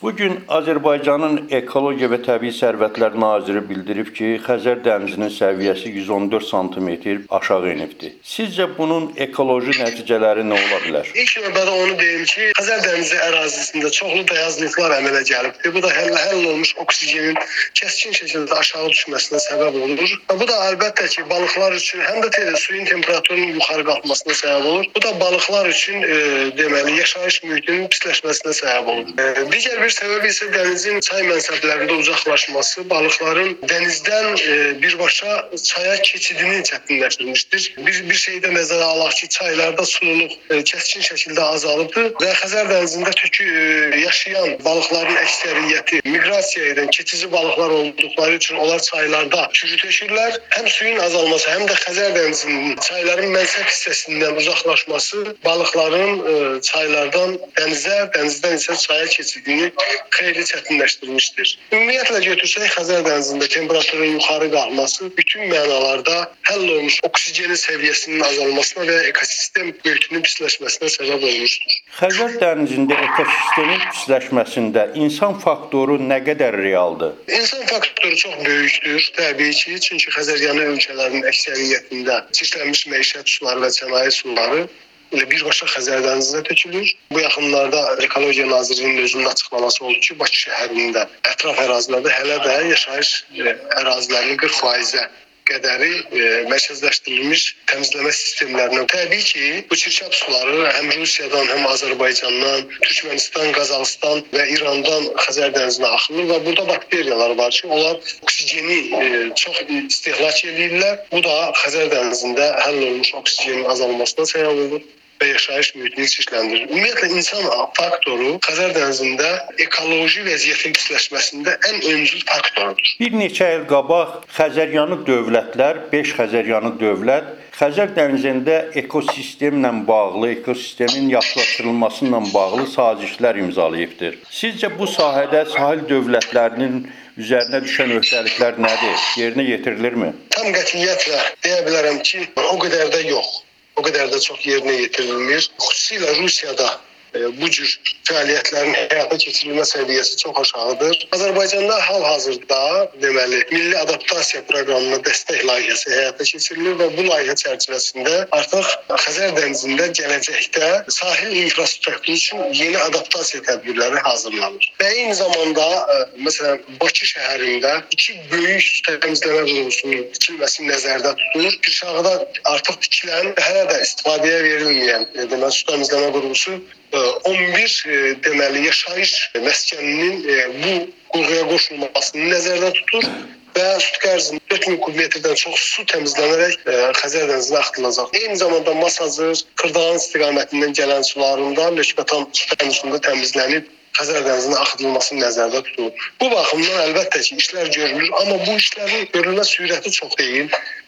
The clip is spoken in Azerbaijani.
Bugün Azərbaycanın Ekologiya və Təbii Sərvətlər Naziri bildirib ki, Xəzər dənizinin səviyyəsi 114 sm aşağı enibdir. Sizcə bunun ekoloji nəticələri nə ola bilər? İlk növbədə onu deyim ki, Xəzər dənizi ərazisində çoxlu dayazlıqlar əmələ gəlibdir. Bu da həll olmuş oksigenin kəskin şəkildə aşağı düşməsinə səbəb olur. Bu da əlbəttə ki, balıqlar üçün həm də suyun temperaturunun yuxarı qalxmasına səbəb olur. Bu da balıqlar üçün yaşayış mühitinin pisləşməsinə səbəb olur. Digər bir səbəb isə dənizin çay mənsəblərində uzaqlaşması balıqların dənizdən birbaşa çaya keçidini çətinləşdirmişdir. Bir şeydə nəzərə alaq ki, çaylarda sululuq kəskin şəkildə azalıbdır və Xəzər dənizində yaşayan balıqların əksəriyyəti miqrasiya edən keçici balıqlar olduqları üçün onlar çaylarda çürütüşürlər. Həm suyun azalması, həm də Xəzər dənizinin çayların mənsəb hissəsindən uzaqlaşması balıqların çaylardan dənizə, dənizdən isə çaya keçidini xeyli çətinləşdirmişdir. Ümumiyyətlə götürsək, Xəzər dənizində temperaturun yuxarı qalxması bütün mənalarda həll olmuş oksigenin səviyyəsinin azalmasına və ekosistem mühitinin pisləşməsinə səbəb olmuşdur. Xəzər dənizində ekosistemin pisləşməsində insan faktoru nə qədər realdır? İnsan faktoru çox böyükdür, təbii ki, çünki Xəzəryanı ölkələrinin əksəriyyətində çirklənmiş məişət suları və sənaye suları birbaşa Xəzər dənizinə tökülür. Bu yaxınlarda Ekologiya Nazirliyinin özünün açıqlaması oldu ki, Bakı şəhərində ətraf ərazilərdə hələ də yaşayış ərazilərinin 40%-ə qədəri mərkəzləşdirilmiş təmizləmə sistemlərinə. Təbii ki, bu çirkab suları həm Rusiyadan, həm Azərbaycandan, Türkmənistan, Qazaxıstan və İrandan Xəzər dənizinə axılır və burada bakteriyalar var ki, onlar oksigeni çox istehlak edirlər. Bu da Xəzər dənizində həll olmuş oksigenin azalmasına səbəb olur və yaşayış mühitini çirkləndirir. Ümumiyyətlə, insan faktoru Xəzər dənizində ekoloji vəziyyətin pisləşməsində ən öncül faktordur. Bir neçə il qabaq Xəzəryanı dövlətlər, 5 Xəzəryanı dövlət Xəzər dənizində ekosistemlə bağlı, ekosistemin yaxşılaşdırılması ilə bağlı sazişlər imzalayıbdır. Sizcə bu sahədə sahil dövlətlərinin üzərinə düşən öhdəliklər nədir? Yerinə yetirilirmi? Tam qətiyyətlə deyə bilərəm ki, o qədər də yox. O qədər də çox yerinə yetirilmir. Xüsusilə Rusiyada bu cür fəaliyyətlərin həyata keçirilmə səviyyəsi çox aşağıdır. Azərbaycanda hal-hazırda milli adaptasiya proqramına dəstək layihəsi həyata keçirilir və bu layihə çərçivəsində artıq Xəzər dənizində gələcəkdə sahil infrastrukturu üçün yeni adaptasiya tədbirləri hazırlanır. Və eyni zamanda məsələn Bakı şəhərində 2 böyük təmizləmə qurğusunun tikilməsi nəzərdə tutulur. Pirşağıda artıq tikilən, hələ də istifadəyə verilməyən su təmizləmə qurğusu 11 yaşayış məskəninin bu qurğuya qoşulmasını nəzərdə tutur və sutq ərzində 4000 kubmetrdən çox su təmizlənərək Xəzər dənizinə axıdılacaq. Eyni zamanda Masazır, Kırdağan istiqamətindən gələn sularında Lökbatan su təmizliyində təmizlənib Xəzər dənizinə axıdılması nəzərdə tutulur. Bu baxımdan əlbəttə ki, işlər görülür, amma bu işlərin görülmə sürəti çox deyil.